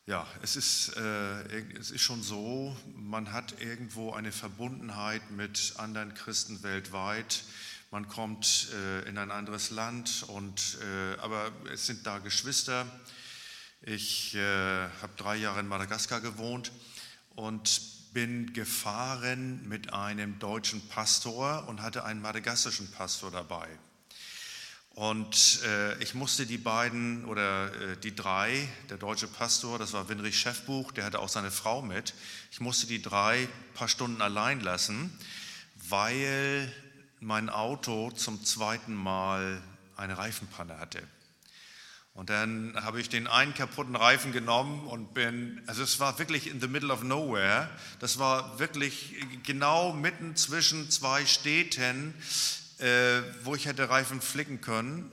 Es ist schon so, man hat irgendwo eine Verbundenheit mit anderen Christen weltweit. Man kommt in ein anderes Land, aber es sind da Geschwister. Ich habe 3 Jahre in Madagaskar gewohnt und bin gefahren mit einem deutschen Pastor und hatte einen madagassischen Pastor dabei. Und ich musste die beiden oder die 3, der deutsche Pastor, das war Winrich Schäffbuch, der hatte auch seine Frau mit. Ich musste die 3 ein paar Stunden allein lassen, weil mein Auto zum 2. Mal eine Reifenpanne hatte. Und dann habe ich den einen kaputten Reifen genommen und es war wirklich in the middle of nowhere. Das war wirklich genau mitten zwischen 2 Städten, wo ich hätte Reifen flicken können.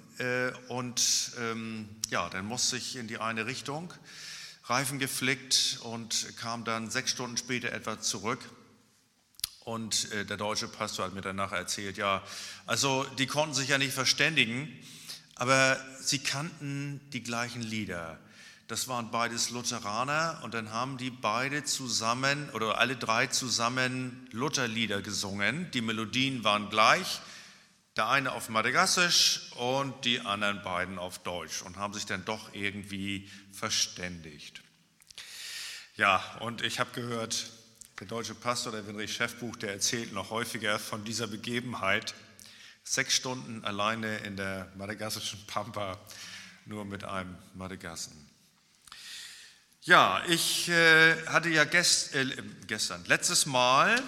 Dann musste ich in die eine Richtung, Reifen geflickt und kam dann 6 Stunden später etwa zurück. Und der deutsche Pastor hat mir danach erzählt, die konnten sich ja nicht verständigen, aber sie kannten die gleichen Lieder. Das waren beides Lutheraner und dann haben die beide zusammen oder alle 3 zusammen Lutherlieder gesungen. Die Melodien waren gleich. Der eine auf Madagassisch und die anderen beiden auf Deutsch und haben sich dann doch irgendwie verständigt. Ja, und ich habe gehört, der deutsche Pastor, der Winrich Schäffbuch, der erzählt noch häufiger von dieser Begebenheit. 6 Stunden alleine in der madagassischen Pampa, nur mit einem Madagassen. Ja, ich hatte ja letztes Mal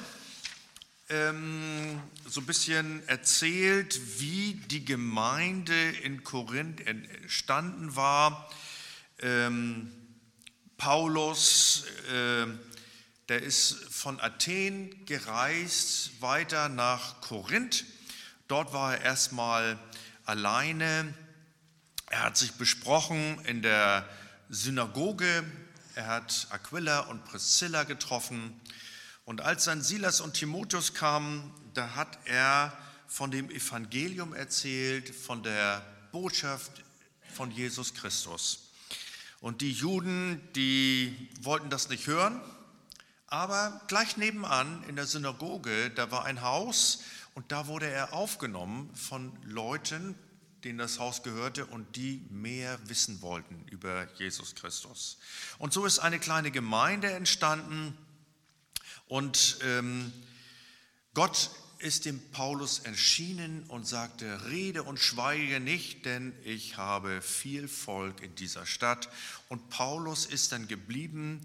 so ein bisschen erzählt, wie die Gemeinde in Korinth entstanden war. Paulus, der ist von Athen gereist weiter nach Korinth. Dort war er erstmal alleine. Er hat sich besprochen in der Synagoge. Er hat Aquila und Priscilla getroffen. Und als dann Silas und Timotheus kamen, da hat er von dem Evangelium erzählt, von der Botschaft von Jesus Christus. Und die Juden, die wollten das nicht hören, aber gleich nebenan in der Synagoge, da war ein Haus und da wurde er aufgenommen von Leuten, denen das Haus gehörte und die mehr wissen wollten über Jesus Christus. Und so ist eine kleine Gemeinde entstanden. Und Gott ist dem Paulus erschienen und sagte, rede und schweige nicht, denn ich habe viel Volk in dieser Stadt. Und Paulus ist dann geblieben,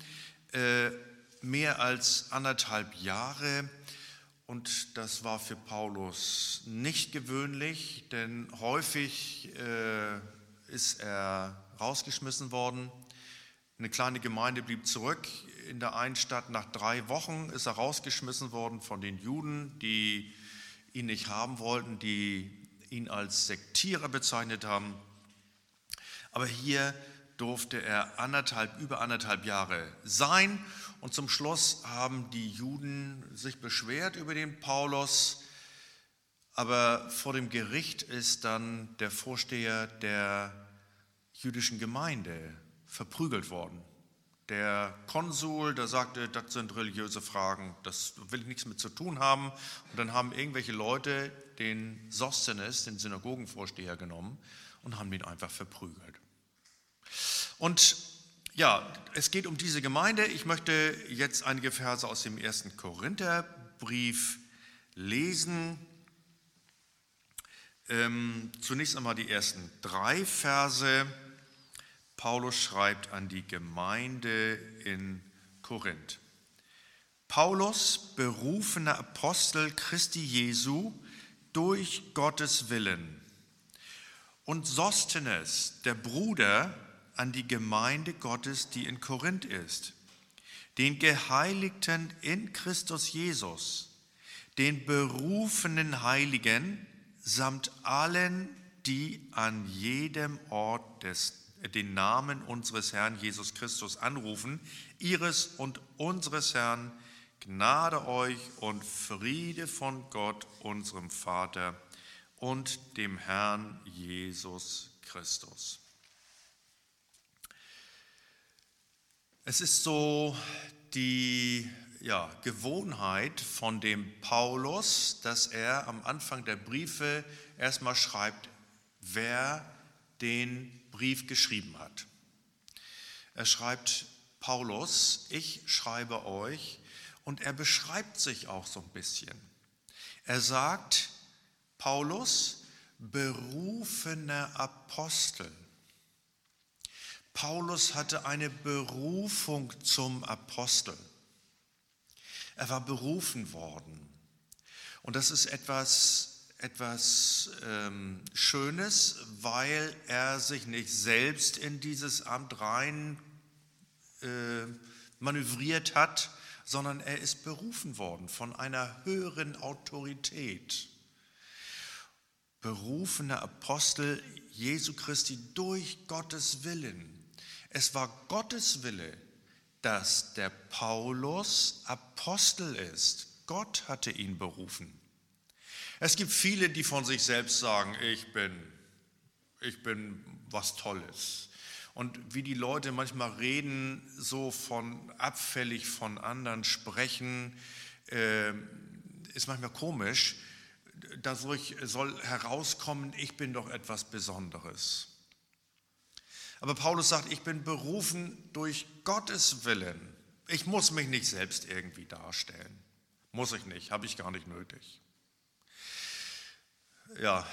mehr als 1,5 Jahre. Und das war für Paulus nicht gewöhnlich, denn häufig ist er rausgeschmissen worden. Eine kleine Gemeinde blieb zurück. In der einen Stadt nach 3 Wochen ist er rausgeschmissen worden von den Juden, die ihn nicht haben wollten, die ihn als Sektierer bezeichnet haben. Aber hier durfte er über 1,5 Jahre sein. Und zum Schluss haben die Juden sich beschwert über den Paulus. Aber vor dem Gericht ist dann der Vorsteher der jüdischen Gemeinde verprügelt worden. Der Konsul, der sagte, das sind religiöse Fragen, das will ich nichts mit zu tun haben. Und dann haben irgendwelche Leute den Sosthenes, den Synagogenvorsteher, genommen und haben ihn einfach verprügelt. Und ja, es geht um diese Gemeinde. Ich möchte jetzt einige Verse aus dem 1. Korintherbrief lesen. Zunächst einmal die ersten 3 Verse. Paulus schreibt an die Gemeinde in Korinth. Paulus, berufener Apostel Christi Jesu, durch Gottes Willen. Und Sosthenes, der Bruder, an die Gemeinde Gottes, die in Korinth ist, den Geheiligten in Christus Jesus, den berufenen Heiligen, samt allen, die an jedem Ort den Namen unseres Herrn Jesus Christus anrufen, ihres und unseres Herrn, Gnade euch und Friede von Gott, unserem Vater und dem Herrn Jesus Christus. Es ist so die Gewohnheit von dem Paulus, dass er am Anfang der Briefe erstmal schreibt, wer den Brief geschrieben hat. Er schreibt, Paulus, ich schreibe euch, und er beschreibt sich auch so ein bisschen. Er sagt, Paulus, berufener Apostel. Paulus hatte eine Berufung zum Apostel. Er war berufen worden. Und das ist etwas Schönes, weil er sich nicht selbst in dieses Amt rein manövriert hat, sondern er ist berufen worden von einer höheren Autorität. Berufener Apostel Jesu Christi durch Gottes Willen. Es war Gottes Wille, dass der Paulus Apostel ist. Gott hatte ihn berufen. Es gibt viele, die von sich selbst sagen, ich bin was Tolles. Und wie die Leute manchmal reden, so abfällig von anderen sprechen, ist manchmal komisch. Dadurch soll herauskommen, ich bin doch etwas Besonderes. Aber Paulus sagt, ich bin berufen durch Gottes Willen. Ich muss mich nicht selbst irgendwie darstellen. Muss ich nicht, habe ich gar nicht nötig. Ja,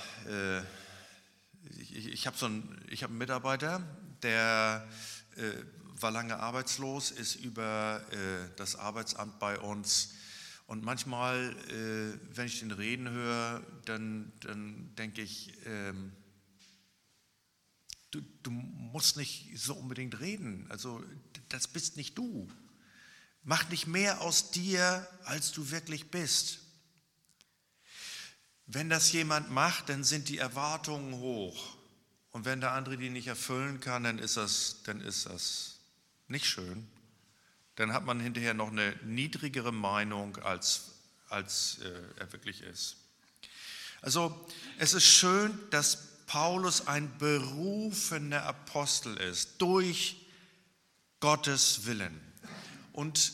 ich habe einen Mitarbeiter, der war lange arbeitslos, ist über das Arbeitsamt bei uns. Und manchmal, wenn ich den reden höre, dann denke ich, du musst nicht so unbedingt reden. Also das bist nicht du. Mach nicht mehr aus dir, als du wirklich bist. Wenn das jemand macht, dann sind die Erwartungen hoch. Und wenn der andere die nicht erfüllen kann, dann ist das nicht schön. Dann hat man hinterher noch eine niedrigere Meinung, als er wirklich ist. Also es ist schön, dass Paulus ein berufener Apostel ist, durch Gottes Willen. Und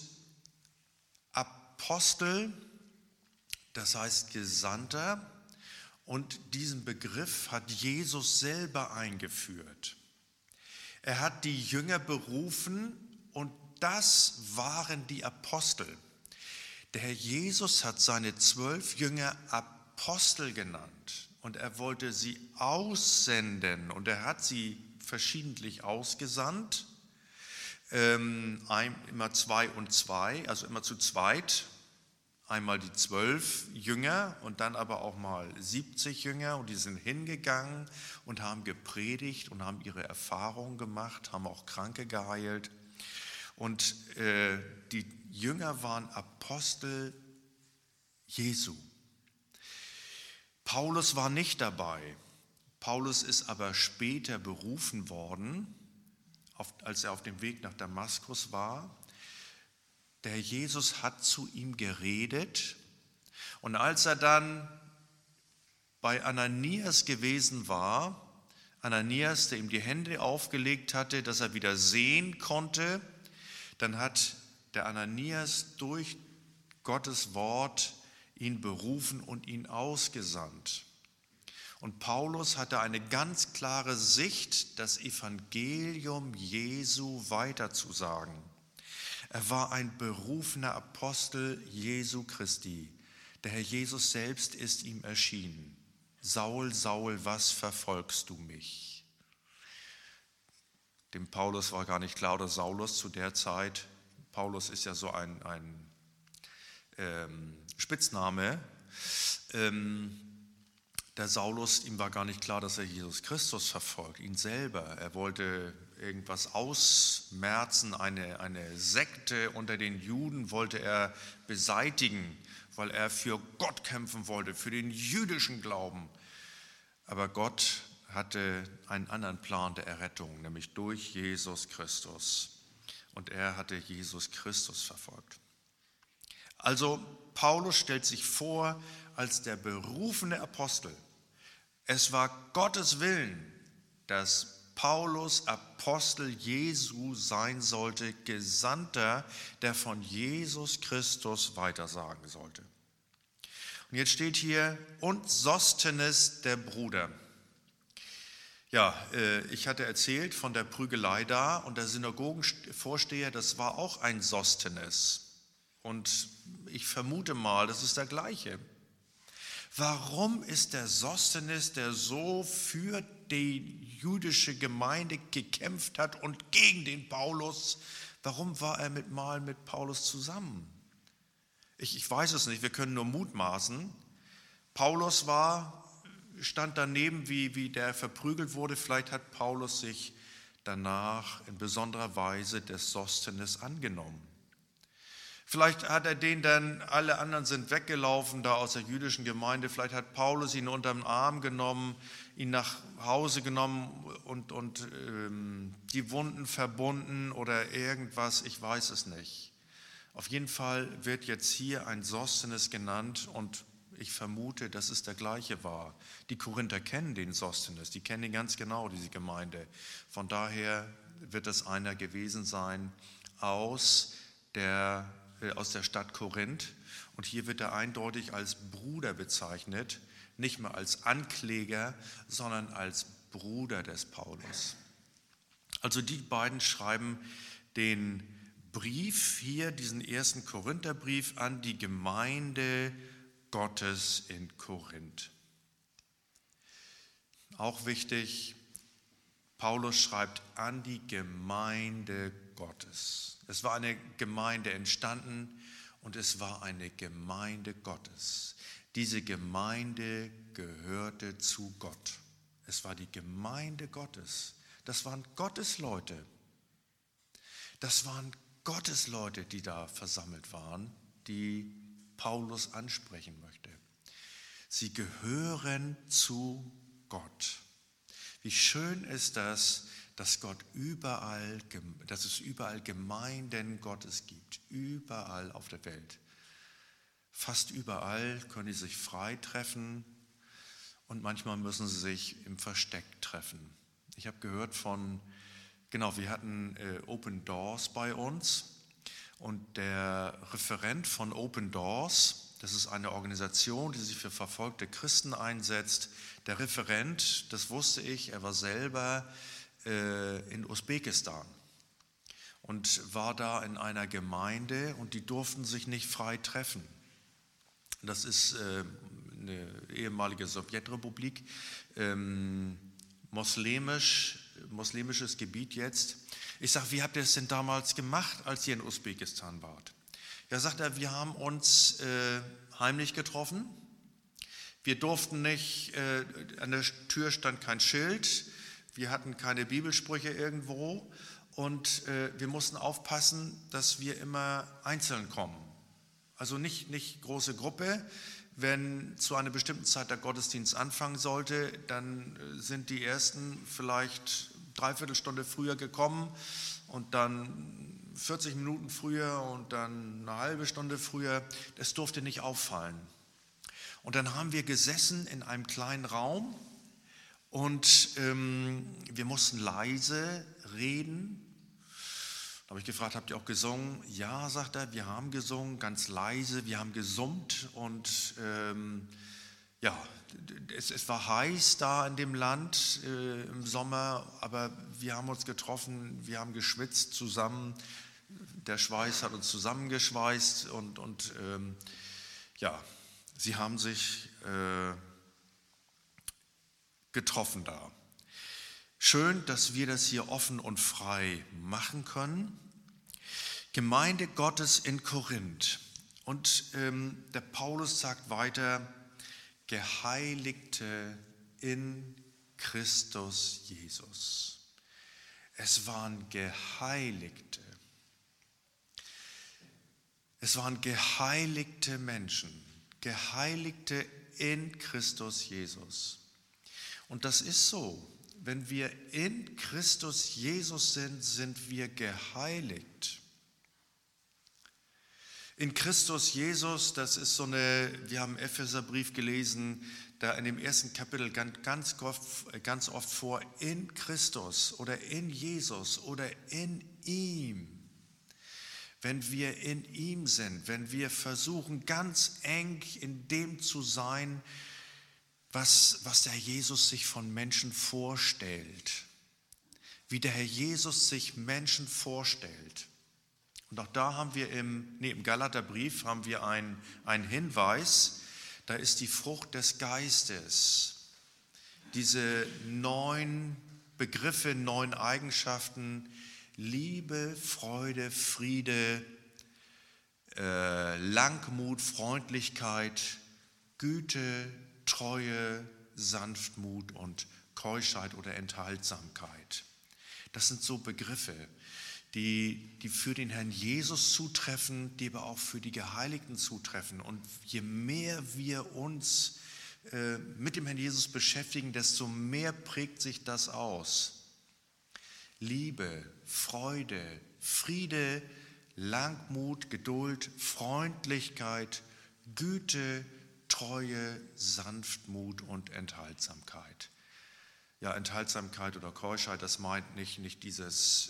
Apostel, das heißt Gesandter, und diesen Begriff hat Jesus selber eingeführt. Er hat die Jünger berufen und das waren die Apostel. Der Herr Jesus hat seine 12 Jünger Apostel genannt und er wollte sie aussenden und er hat sie verschiedentlich ausgesandt, immer 2 und 2, also immer zu zweit. Einmal die 12 Jünger und dann aber auch mal 70 Jünger und die sind hingegangen und haben gepredigt und haben ihre Erfahrungen gemacht, haben auch Kranke geheilt. Und die Jünger waren Apostel Jesu. Paulus war nicht dabei. Paulus ist aber später berufen worden, als er auf dem Weg nach Damaskus war. Der Herr Jesus hat zu ihm geredet und als er dann bei Ananias gewesen war, Ananias, der ihm die Hände aufgelegt hatte, dass er wieder sehen konnte, dann hat der Ananias durch Gottes Wort ihn berufen und ihn ausgesandt. Und Paulus hatte eine ganz klare Sicht, das Evangelium Jesu weiterzusagen. Er war ein berufener Apostel Jesu Christi. Der Herr Jesus selbst ist ihm erschienen. Saul, Saul, was verfolgst du mich? Dem Paulus war gar nicht klar, oder Saulus zu der Zeit. Paulus ist ja so ein Spitzname. Der Saulus, ihm war gar nicht klar, dass er Jesus Christus verfolgt, ihn selber. Er wollte irgendwas ausmerzen, eine Sekte unter den Juden wollte er beseitigen, weil er für Gott kämpfen wollte, für den jüdischen Glauben. Aber Gott hatte einen anderen Plan der Errettung, nämlich durch Jesus Christus. Und er hatte Jesus Christus verfolgt. Also Paulus stellt sich vor als der berufene Apostel. Es war Gottes Willen, dass Paulus Apostel Jesu sein sollte, Gesandter, der von Jesus Christus weitersagen sollte. Und jetzt steht hier, und Sosthenes, der Bruder. Ja, ich hatte erzählt von der Prügelei da und der Synagogenvorsteher, das war auch ein Sosthenes. Und ich vermute mal, das ist der gleiche. Warum ist der Sosthenes, der so für die jüdische Gemeinde gekämpft hat und gegen den Paulus, warum war er mit Paulus zusammen? Ich weiß es nicht, wir können nur mutmaßen. Paulus stand daneben, wie der verprügelt wurde. Vielleicht hat Paulus sich danach in besonderer Weise des Sosthenes angenommen. Vielleicht hat er den dann, alle anderen sind weggelaufen da aus der jüdischen Gemeinde, vielleicht hat Paulus ihn unter den Arm genommen, ihn nach Hause genommen und die Wunden verbunden oder irgendwas, ich weiß es nicht. Auf jeden Fall wird jetzt hier ein Sosthenes genannt und ich vermute, dass es der gleiche war. Die Korinther kennen den Sosthenes, die kennen ihn ganz genau, diese Gemeinde. Von daher wird es einer gewesen sein aus der Stadt Korinth. Und hier wird er eindeutig als Bruder bezeichnet, nicht mehr als Ankläger, sondern als Bruder des Paulus. Also die beiden schreiben den Brief hier, diesen ersten Korintherbrief an die Gemeinde Gottes in Korinth. Auch wichtig, Paulus schreibt an die Gemeinde Gottes. Es war eine Gemeinde entstanden und es war eine Gemeinde Gottes. Diese Gemeinde gehörte zu Gott. Es war die Gemeinde Gottes. Das waren Gottesleute. Das waren Gottesleute, die da versammelt waren, die Paulus ansprechen möchte. Sie gehören zu Gott. Wie schön ist das, dass es überall Gemeinden Gottes gibt, überall auf der Welt. Fast überall können sie sich frei treffen und manchmal müssen sie sich im Versteck treffen. Ich habe gehört wir hatten Open Doors bei uns und der Referent von Open Doors, das ist eine Organisation, die sich für verfolgte Christen einsetzt. Der Referent, das wusste ich, er war selber in Usbekistan und war da in einer Gemeinde und die durften sich nicht frei treffen. Das ist eine ehemalige Sowjetrepublik, muslimisches Gebiet jetzt. Ich sage, wie habt ihr es denn damals gemacht, als ihr in Usbekistan wart? Ja, sagt er, wir haben uns heimlich getroffen. Wir durften nicht, an der Tür stand kein Schild, wir hatten keine Bibelsprüche irgendwo und wir mussten aufpassen, dass wir immer einzeln kommen. Also nicht große Gruppe. Wenn zu einer bestimmten Zeit der Gottesdienst anfangen sollte, dann sind die Ersten vielleicht 3/4 Stunde früher gekommen und dann 40 Minuten früher und dann eine halbe Stunde früher. Das durfte nicht auffallen. Und dann haben wir gesessen in einem kleinen Raum und wir mussten leise reden. Da habe ich gefragt, habt ihr auch gesungen? Ja, sagt er, wir haben gesungen, ganz leise, wir haben gesummt und es war heiß da in dem Land im Sommer, aber wir haben uns getroffen, wir haben geschwitzt zusammen, der Schweiß hat uns zusammengeschweißt und sie haben sich getroffen da. Schön, dass wir das hier offen und frei machen können. Gemeinde Gottes in Korinth. Und der Paulus sagt weiter, Geheiligte in Christus Jesus. Es waren Geheiligte. Es waren geheiligte Menschen, Geheiligte in Christus Jesus. Und das ist so. Wenn wir in Christus Jesus sind, sind wir geheiligt. In Christus Jesus, das ist wir haben Epheserbrief gelesen, da in dem ersten Kapitel ganz oft vor, in Christus oder in Jesus oder in ihm. Wenn wir in ihm sind, wenn wir versuchen, ganz eng in dem zu sein, was der Herr Jesus sich von Menschen vorstellt, wie der Herr Jesus sich Menschen vorstellt. Und auch da haben wir im Galaterbrief haben wir einen Hinweis, da ist die Frucht des Geistes. Diese 9 Begriffe, 9 Eigenschaften, Liebe, Freude, Friede, Langmut, Freundlichkeit, Güte, Treue, Sanftmut und Keuschheit oder Enthaltsamkeit. Das sind so Begriffe, die für den Herrn Jesus zutreffen, die aber auch für die Geheiligten zutreffen. Und je mehr wir uns mit dem Herrn Jesus beschäftigen, desto mehr prägt sich das aus. Liebe, Freude, Friede, Langmut, Geduld, Freundlichkeit, Güte, Treue, Sanftmut und Enthaltsamkeit. Ja, Enthaltsamkeit oder Keuschheit, das meint nicht dieses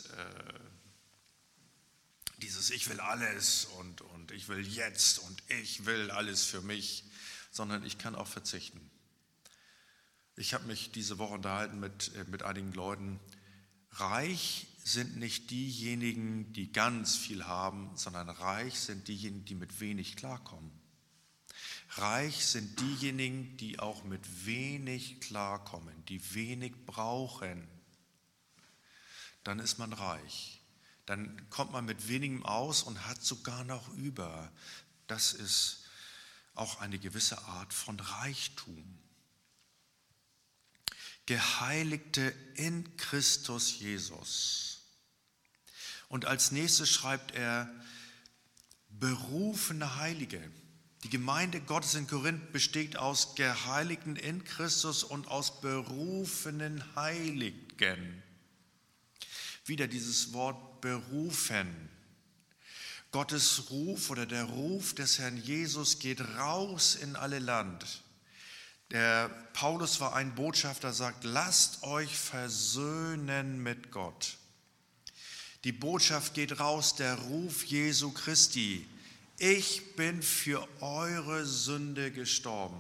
ich will alles und ich will jetzt und ich will alles für mich, sondern ich kann auch verzichten. Ich habe mich diese Woche unterhalten mit einigen Leuten. Reich sind nicht diejenigen, die ganz viel haben, sondern reich sind diejenigen, die mit wenig klarkommen. Reich sind diejenigen, die auch mit wenig klarkommen, die wenig brauchen. Dann ist man reich. Dann kommt man mit wenigem aus und hat sogar noch über. Das ist auch eine gewisse Art von Reichtum. Geheiligte in Christus Jesus. Und als nächstes schreibt er, berufene Heilige. Die Gemeinde Gottes in Korinth besteht aus Geheiligten in Christus und aus berufenen Heiligen. Wieder dieses Wort berufen. Gottes Ruf oder der Ruf des Herrn Jesus geht raus in alle Land. Der Paulus war ein Botschafter, sagt, lasst euch versöhnen mit Gott. Die Botschaft geht raus, der Ruf Jesu Christi. Ich bin für eure Sünde gestorben.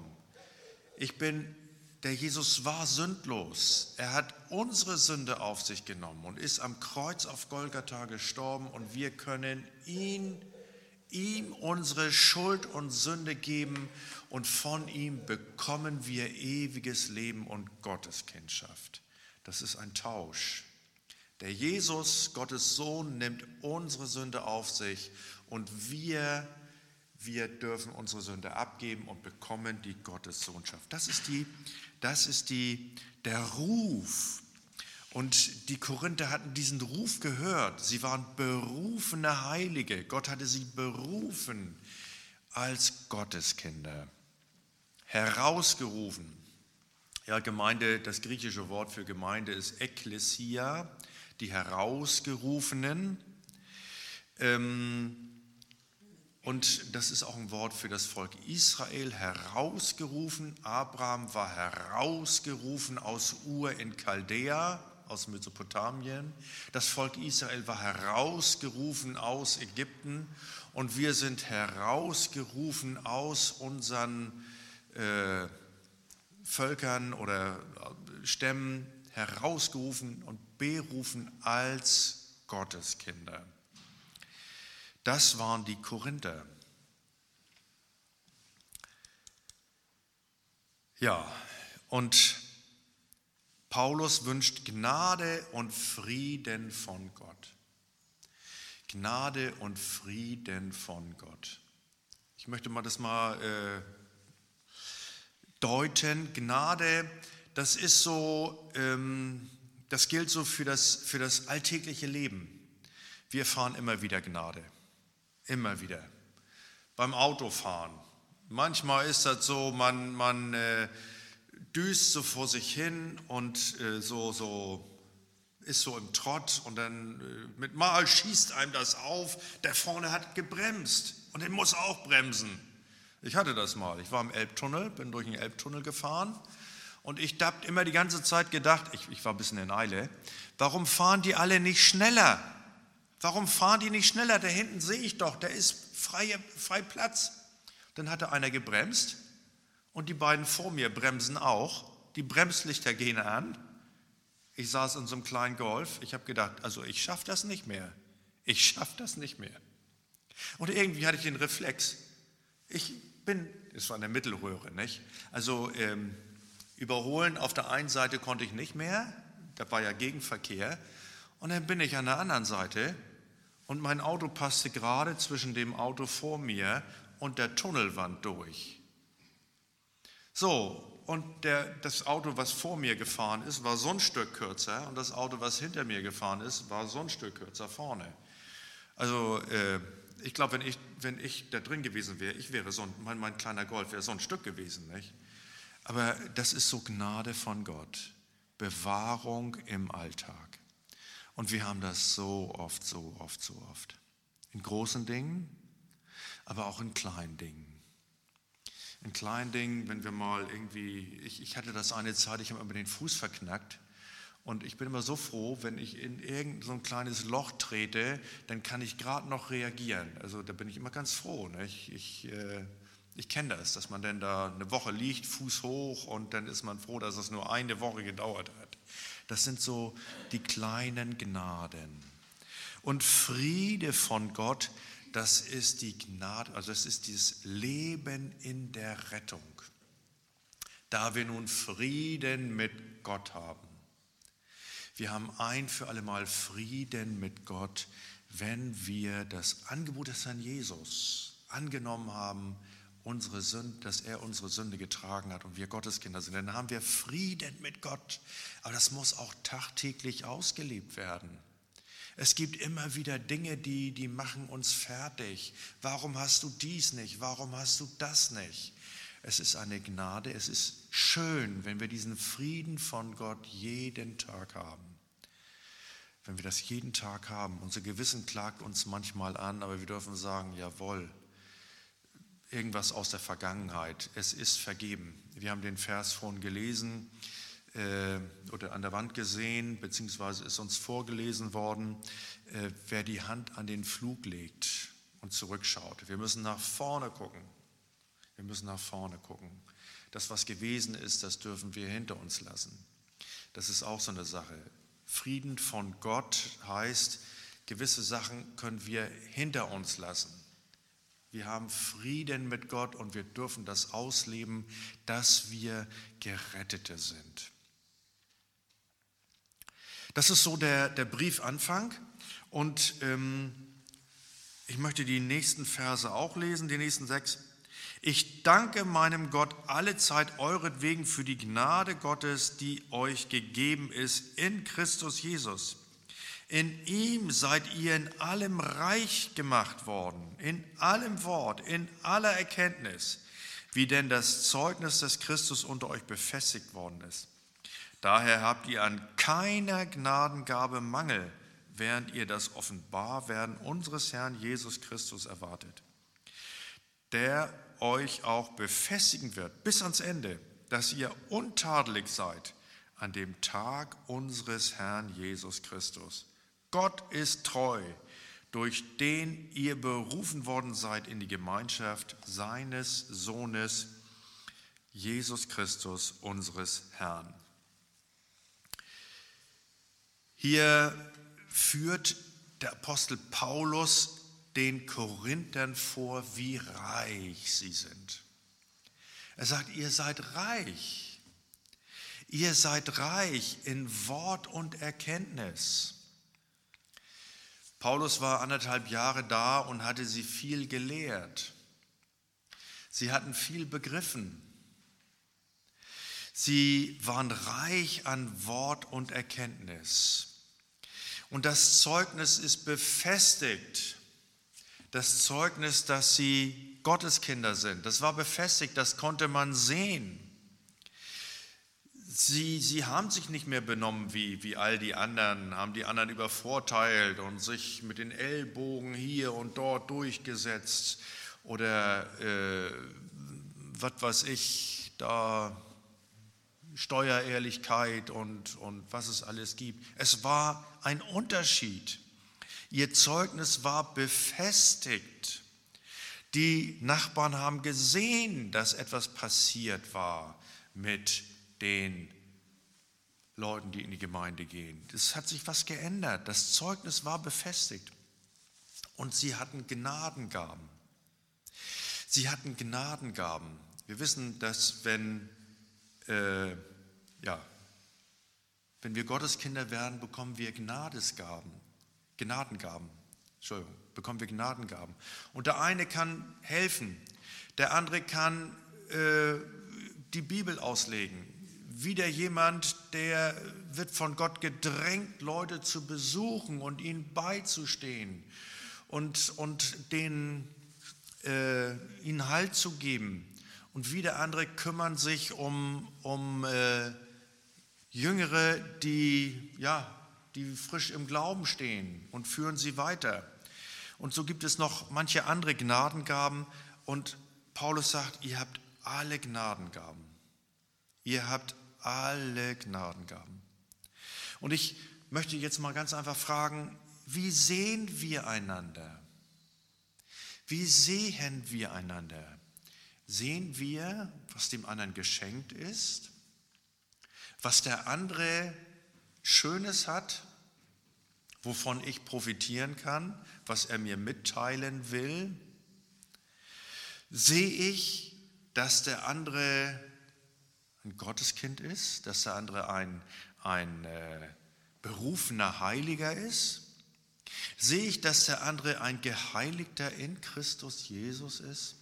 Der Jesus war sündlos. Er hat unsere Sünde auf sich genommen und ist am Kreuz auf Golgatha gestorben und wir können ihm unsere Schuld und Sünde geben und von ihm bekommen wir ewiges Leben und Gotteskindschaft. Das ist ein Tausch. Der Jesus, Gottes Sohn, nimmt unsere Sünde auf sich und wir dürfen unsere Sünde abgeben und bekommen die Gottessohnschaft. Das ist der Ruf. Und die Korinther hatten diesen Ruf gehört. Sie waren berufene Heilige. Gott hatte sie berufen als Gotteskinder. Herausgerufen. Ja, Gemeinde, das griechische Wort für Gemeinde ist Ekklesia, die Herausgerufenen. Und das ist auch ein Wort für das Volk Israel, herausgerufen. Abraham war herausgerufen aus Ur in Chaldea, aus Mesopotamien. Das Volk Israel war herausgerufen aus Ägypten und wir sind herausgerufen aus unseren Völkern oder Stämmen, herausgerufen und berufen als Gotteskinder. Das waren die Korinther. Ja, und Paulus wünscht Gnade und Frieden von Gott. Gnade und Frieden von Gott. Ich möchte das mal deuten. Gnade, das ist so, das gilt so für das alltägliche Leben. Wir erfahren immer wieder Gnade. Immer wieder. Beim Autofahren. Manchmal ist das so, man düst so vor sich hin und ist so im Trott und dann mit Mal schießt einem das auf, der vorne hat gebremst und der muss auch bremsen. Ich hatte das mal. Ich war im Elbtunnel, bin durch den Elbtunnel gefahren und ich habe immer die ganze Zeit gedacht, ich war ein bisschen in Eile, warum fahren die alle nicht schneller? Warum fahren die nicht schneller? Da hinten sehe ich doch, da ist frei Platz. Dann hatte einer gebremst und die beiden vor mir bremsen auch. Die Bremslichter gehen an. Ich saß in so einem kleinen Golf. Ich habe gedacht, also ich schaffe das nicht mehr. Ich schaffe das nicht mehr. Und irgendwie hatte ich den Reflex. Es war eine Mittelröhre, nicht? Also überholen auf der einen Seite konnte ich nicht mehr. Da war ja Gegenverkehr. Und dann bin ich an der anderen Seite und mein Auto passte gerade zwischen dem Auto vor mir und der Tunnelwand durch. So, und das Auto, was vor mir gefahren ist, war so ein Stück kürzer und das Auto, was hinter mir gefahren ist, war so ein Stück kürzer vorne. Also ich glaube, wenn ich da drin gewesen wäre, mein kleiner Golf wäre so ein Stück gewesen, nicht? Aber das ist so Gnade von Gott, Bewahrung im Alltag. Und wir haben das so oft. In großen Dingen, aber auch in kleinen Dingen. In kleinen Dingen, wenn wir mal irgendwie, ich hatte das eine Zeit, ich habe immer den Fuß verknackt und ich bin immer so froh, wenn ich in irgend so ein kleines Loch trete, dann kann ich gerade noch reagieren. Also da bin ich immer ganz froh. Ne? Ich kenne das, dass man dann da eine Woche liegt, Fuß hoch und dann ist man froh, dass es nur eine Woche gedauert hat. Das sind so die kleinen Gnaden. Und Friede von Gott, das ist die Gnade, also es ist dieses Leben in der Rettung. Da wir nun Frieden mit Gott haben. Wir haben ein für alle Mal Frieden mit Gott, wenn wir das Angebot des Herrn Jesus angenommen haben, dass er unsere Sünde getragen hat und wir Gottes Kinder sind. Dann haben wir Frieden mit Gott. Aber das muss auch tagtäglich ausgelebt werden. Es gibt immer wieder Dinge, die machen uns fertig. Warum hast du dies nicht? Warum hast du das nicht? Es ist eine Gnade. Es ist schön, wenn wir diesen Frieden von Gott jeden Tag haben. Wenn wir das jeden Tag haben. Unser Gewissen klagt uns manchmal an, aber wir dürfen sagen, jawohl, irgendwas aus der Vergangenheit. Es ist vergeben. Wir haben den Vers vorhin gelesen oder an der Wand gesehen, beziehungsweise ist uns vorgelesen worden, wer die Hand an den Flug legt und zurückschaut. Wir müssen nach vorne gucken. Wir müssen nach vorne gucken. Das, was gewesen ist, das dürfen wir hinter uns lassen. Das ist auch so eine Sache. Frieden von Gott heißt, gewisse Sachen können wir hinter uns lassen. Wir haben Frieden mit Gott und wir dürfen das ausleben, dass wir Gerettete sind. Das ist so der Briefanfang und ich möchte die nächsten Verse auch lesen, die nächsten 6. Ich danke meinem Gott allezeit euretwegen für die Gnade Gottes, die euch gegeben ist in Christus Jesus. In ihm seid ihr in allem reich gemacht worden, in allem Wort, in aller Erkenntnis, wie denn das Zeugnis des Christus unter euch befestigt worden ist. Daher habt ihr an keiner Gnadengabe Mangel, während ihr das Offenbarwerden unseres Herrn Jesus Christus erwartet, der euch auch befestigen wird bis ans Ende, dass ihr untadelig seid an dem Tag unseres Herrn Jesus Christus. Gott ist treu, durch den ihr berufen worden seid in die Gemeinschaft seines Sohnes, Jesus Christus, unseres Herrn. Hier führt der Apostel Paulus den Korinthern vor, wie reich sie sind. Er sagt, ihr seid reich. Ihr seid reich in Wort und Erkenntnis. Paulus war 1,5 Jahre da und hatte sie viel gelehrt. Sie hatten viel begriffen. Sie waren reich an Wort und Erkenntnis. Und das Zeugnis ist befestigt. Das Zeugnis, dass sie Gotteskinder sind, das war befestigt, das konnte man sehen. Sie haben sich nicht mehr benommen wie all die anderen, haben die anderen übervorteilt und sich mit den Ellbogen hier und dort durchgesetzt oder was weiß ich, da Steuerehrlichkeit und was es alles gibt. Es war ein Unterschied. Ihr Zeugnis war befestigt. Die Nachbarn haben gesehen, dass etwas passiert war mit den Leuten, die in die Gemeinde gehen. Es hat sich was geändert. Das Zeugnis war befestigt. Und sie hatten Gnadengaben. Sie hatten Gnadengaben. Wir wissen, dass wenn wir Gotteskinder werden, bekommen wir Gnadengaben. Bekommen wir Gnadengaben. Und der eine kann helfen, der andere kann die Bibel auslegen. Wieder jemand, der wird von Gott gedrängt, Leute zu besuchen und ihnen beizustehen und ihnen Halt zu geben. Und wieder andere kümmern sich um Jüngere, die frisch im Glauben stehen und führen sie weiter. Und so gibt es noch manche andere Gnadengaben. Und Paulus sagt, ihr habt alle Gnadengaben. Ihr habt alle Gnadengaben. Und ich möchte jetzt mal ganz einfach fragen, wie sehen wir einander? Wie sehen wir einander? Sehen wir, was dem anderen geschenkt ist? Was der andere Schönes hat, wovon ich profitieren kann, was er mir mitteilen will? Sehe ich, dass der andere ein Gotteskind ist, dass der andere ein berufener Heiliger ist? Sehe ich, dass der andere ein Geheiligter in Christus Jesus ist?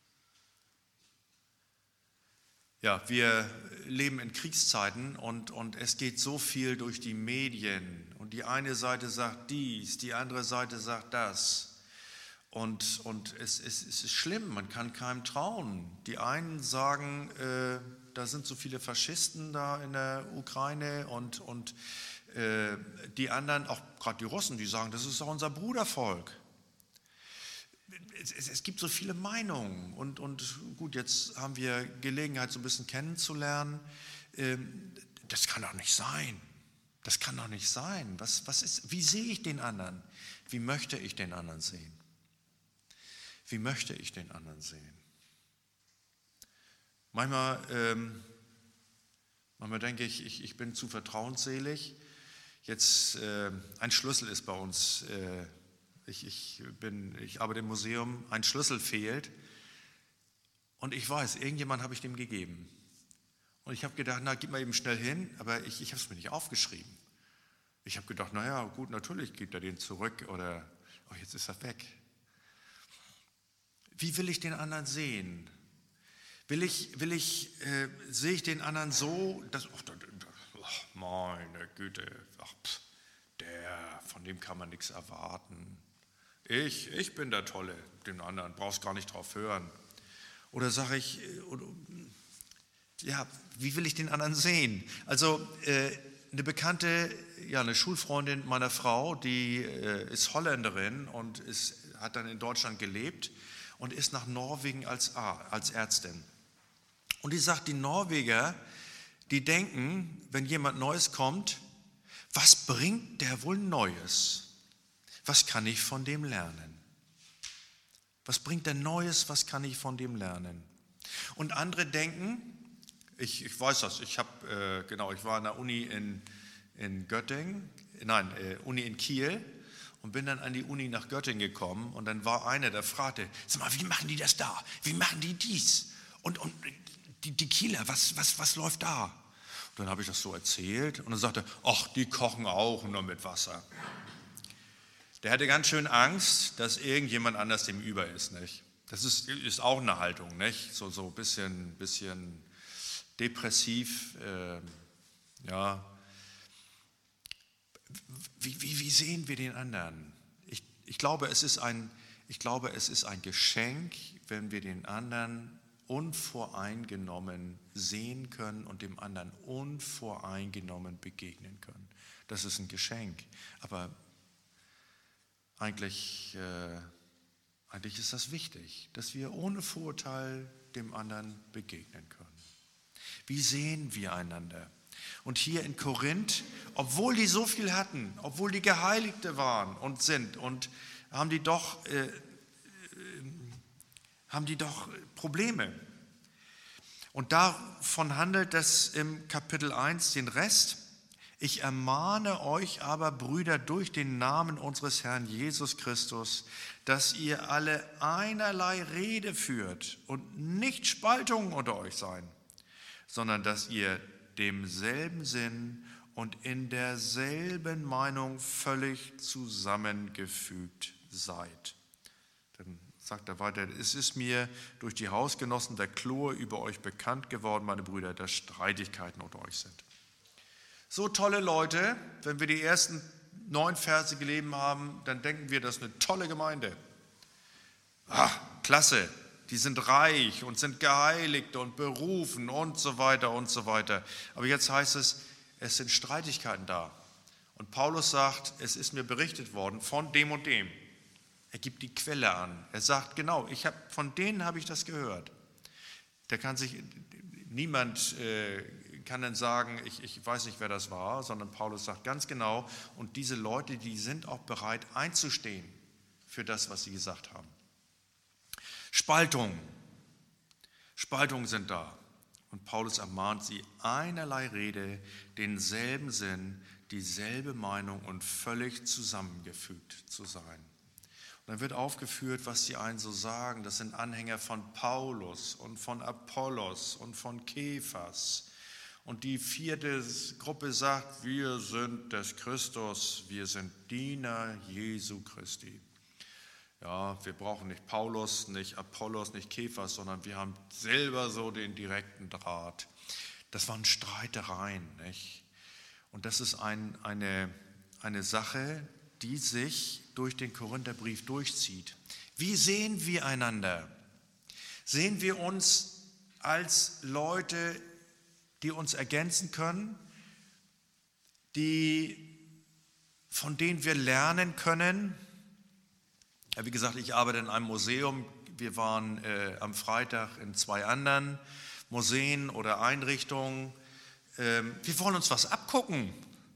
Ja, wir leben in Kriegszeiten und es geht so viel durch die Medien und die eine Seite sagt dies, die andere Seite sagt das und es ist schlimm, man kann keinem trauen. Die einen sagen, da sind so viele Faschisten da in der Ukraine und die anderen, auch gerade die Russen, die sagen, das ist auch unser Brudervolk. Es gibt so viele Meinungen und gut, jetzt haben wir Gelegenheit, so ein bisschen kennenzulernen. Das kann doch nicht sein. Das kann doch nicht sein. Wie sehe ich den anderen? Wie möchte ich den anderen sehen? Wie möchte ich den anderen sehen? Manchmal denke ich bin zu vertrauensselig. Jetzt ein Schlüssel ist bei uns. Ich arbeite im Museum, ein Schlüssel fehlt und ich weiß, irgendjemand habe ich dem gegeben. Und ich habe gedacht, gib mal eben schnell hin, aber ich habe es mir nicht aufgeschrieben. Ich habe gedacht, gut, natürlich gibt er den zurück oder jetzt ist er weg. Wie will ich den anderen sehen? Sehe ich den anderen so, dass, meine Güte, von dem kann man nichts erwarten. Ich bin der Tolle, den anderen brauchst gar nicht drauf hören. Oder sage ich, wie will ich den anderen sehen? Also eine Bekannte, eine Schulfreundin meiner Frau, die ist Holländerin und hat dann in Deutschland gelebt und ist nach Norwegen als Ärztin. Und die sagt, die Norweger, die denken, wenn jemand Neues kommt, was bringt der wohl Neues? Was kann ich von dem lernen? Was bringt der Neues? Was kann ich von dem lernen? Und andere denken, ich weiß das, ich war an der Uni in Göttingen, Uni in Kiel und bin dann an die Uni nach Göttingen gekommen und dann war einer, der fragte, sag mal, wie machen die das da? Wie machen die dies? Und die Kieler, was läuft da? Und dann habe ich das so erzählt und dann sagte er, die kochen auch nur mit Wasser. Der hatte ganz schön Angst, dass irgendjemand anders dem über ist, nicht? Das ist auch eine Haltung, nicht? So ein bisschen depressiv, Wie sehen wir den anderen? Ich glaube, es ist ein Geschenk, wenn wir den anderen unvoreingenommen sehen können und dem anderen unvoreingenommen begegnen können. Das ist ein Geschenk. Aber eigentlich Eigentlich ist das wichtig, dass wir ohne Vorurteil dem anderen begegnen können. Wie sehen wir einander? Und hier in Korinth, obwohl die so viel hatten, obwohl die Geheiligte waren und sind, und haben die doch Probleme. Und davon handelt es im Kapitel 1 den Rest. Ich ermahne euch aber, Brüder, durch den Namen unseres Herrn Jesus Christus, dass ihr alle einerlei Rede führt und nicht Spaltungen unter euch seien, sondern dass ihr demselben Sinn und in derselben Meinung völlig zusammengefügt seid. Dann sagt er weiter, es ist mir durch die Hausgenossen der Chlor über euch bekannt geworden, meine Brüder, dass Streitigkeiten unter euch sind. So tolle Leute, wenn wir die ersten 9 Verse gelesen haben, dann denken wir, das ist eine tolle Gemeinde. Klasse, die sind reich und sind geheiligt und berufen und so weiter und so weiter. Aber jetzt heißt es, es sind Streitigkeiten da. Und Paulus sagt, es ist mir berichtet worden von dem und dem. Er gibt die Quelle an. Er sagt, genau, von denen habe ich das gehört. Niemand kann dann sagen, ich weiß nicht, wer das war, sondern Paulus sagt ganz genau, und diese Leute, die sind auch bereit einzustehen für das, was sie gesagt haben. Spaltungen sind da. Und Paulus ermahnt sie, einerlei Rede, denselben Sinn, dieselbe Meinung und völlig zusammengefügt zu sein. Und dann wird aufgeführt, was die einen so sagen. Das sind Anhänger von Paulus und von Apollos und von Kephas. Und die 4. Gruppe sagt, wir sind des Christus, wir sind Diener Jesu Christi. Ja, wir brauchen nicht Paulus, nicht Apollos, nicht Kephas, sondern wir haben selber so den direkten Draht. Das waren Streitereien, nicht? Und das ist eine Sache, die sich durch den Korintherbrief durchzieht. Wie sehen wir einander? Sehen wir uns als Leute, die uns ergänzen können, von denen wir lernen können? Ja, wie gesagt, ich arbeite in einem Museum. Wir waren am Freitag in 2 anderen Museen oder Einrichtungen. Wir wollen uns was abgucken.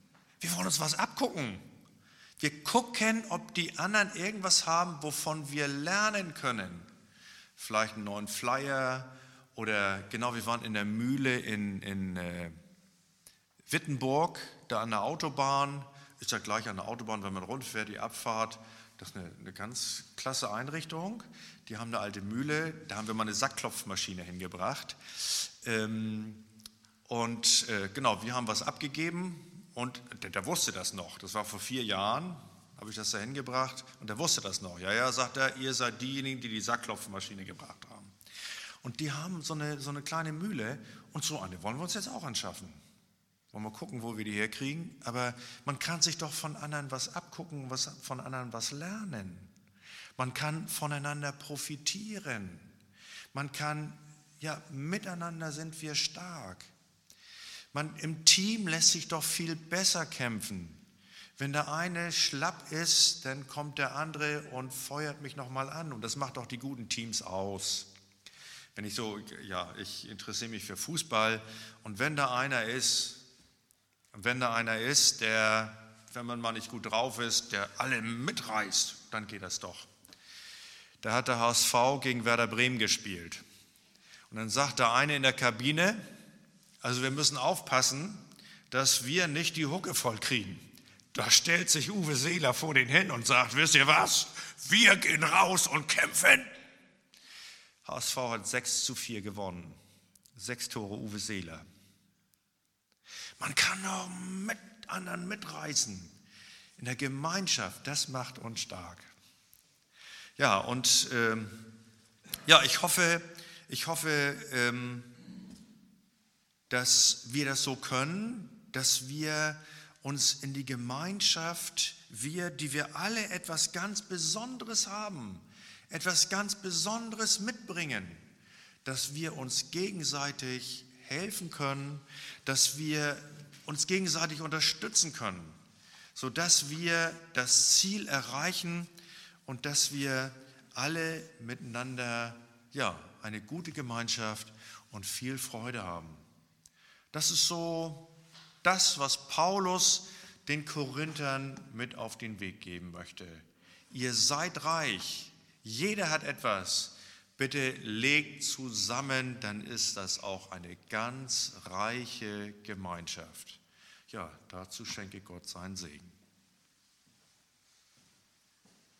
Wir gucken, ob die anderen irgendwas haben, wovon wir lernen können. Vielleicht einen neuen Flyer oder genau, wir waren in der Mühle in Wittenburg, da an der Autobahn. Ist ja gleich an der Autobahn, wenn man rundfährt, die Abfahrt. Das ist eine ganz klasse Einrichtung. Die haben eine alte Mühle, da haben wir mal eine Sackklopfmaschine hingebracht. Genau, wir haben was abgegeben. Und der wusste das noch, das war vor 4 Jahren, habe ich das da hingebracht und der wusste das noch. Ja, sagt er, ihr seid diejenigen, die die Sackklopfmaschine gebracht haben. Und die haben so eine kleine Mühle und so eine wollen wir uns jetzt auch anschaffen. Wollen wir gucken, wo wir die herkriegen, aber man kann sich doch von anderen was abgucken, von anderen was lernen. Man kann voneinander profitieren. Man kann, miteinander sind wir stark. Im Team lässt sich doch viel besser kämpfen. Wenn der eine schlapp ist, dann kommt der andere und feuert mich nochmal an. Und das macht auch die guten Teams aus. Ich interessiere mich für Fußball. Und wenn da einer ist, der, wenn man mal nicht gut drauf ist, der alle mitreißt, dann geht das doch. Da hat der HSV gegen Werder Bremen gespielt. Und dann sagt der eine in der Kabine, also wir müssen aufpassen, dass wir nicht die Hucke voll kriegen. Da stellt sich Uwe Seeler vor den hin und sagt, wisst ihr was, wir gehen raus und kämpfen. HSV hat 6:4 gewonnen. 6 Tore Uwe Seeler. Man kann auch mit anderen mitreißen. In der Gemeinschaft, das macht uns stark. Ja, und ich hoffe, dass wir das so können, dass wir uns in die Gemeinschaft, die wir alle etwas ganz Besonderes haben, etwas ganz Besonderes mitbringen, dass wir uns gegenseitig helfen können, dass wir uns gegenseitig unterstützen können, sodass wir das Ziel erreichen und dass wir alle miteinander, eine gute Gemeinschaft und viel Freude haben. Das ist so das, was Paulus den Korinthern mit auf den Weg geben möchte. Ihr seid reich, jeder hat etwas. Bitte legt zusammen, dann ist das auch eine ganz reiche Gemeinschaft. Ja, dazu schenke Gott seinen Segen.